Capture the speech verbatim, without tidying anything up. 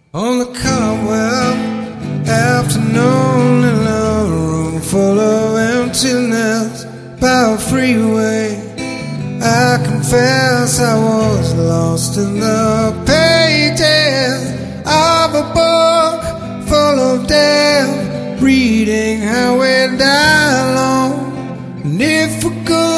On the cobweb afternoon in a room full of emptiness by a freeway, I confess I was lost in the pages of a book full of death, reading how we die alone. And if we could